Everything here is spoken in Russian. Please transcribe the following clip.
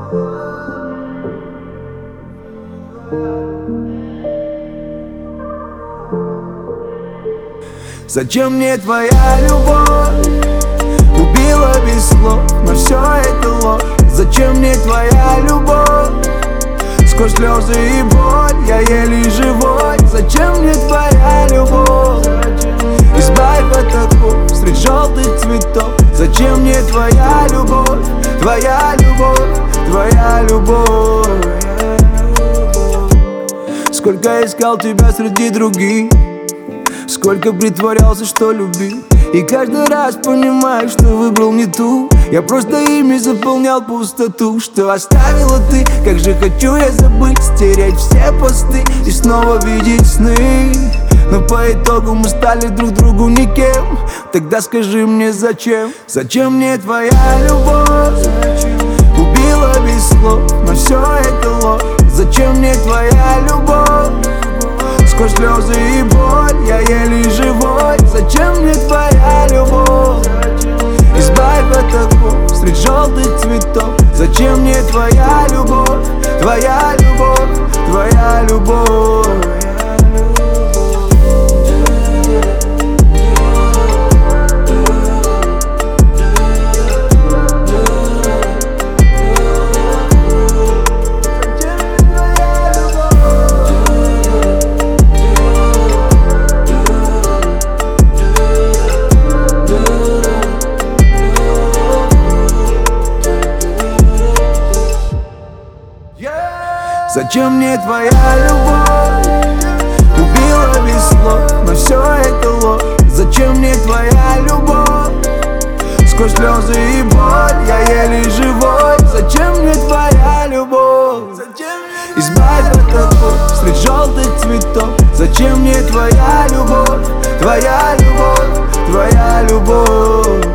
Зачем мне твоя любовь? Убила без слов, но все это ложь. Зачем мне твоя любовь? Сквозь слезы и боль я еле живой. Зачем мне твоя любовь? Избавь от оков среди желтых цветов. Зачем мне твоя любовь? Твоя любовь, твоя любовь. Сколько искал тебя среди других, сколько притворялся, что любил, и каждый раз понимаю, что выбрал не ту. Я просто ими заполнял пустоту, что оставила ты. Как же хочу я забыть, стереть все посты и снова видеть сны. Но по итогу мы стали друг другу никем. Тогда скажи мне зачем? Зачем мне твоя любовь? Убила без слов, но все это ложь. Зачем мне твоя любовь? Сквозь слезы и боль я еле живой. Зачем мне твоя любовь? Избавь от оков среди желтых цветов. Зачем мне твоя любовь? Твоя любовь, твоя любовь. Зачем мне твоя любовь? Убила без слов, но все это ложь. Зачем мне твоя любовь? Сквозь слезы и боль я еле живой. Зачем мне твоя любовь? Избавь от оков среди желтых цветов. Зачем мне твоя любовь? Твоя любовь, твоя любовь.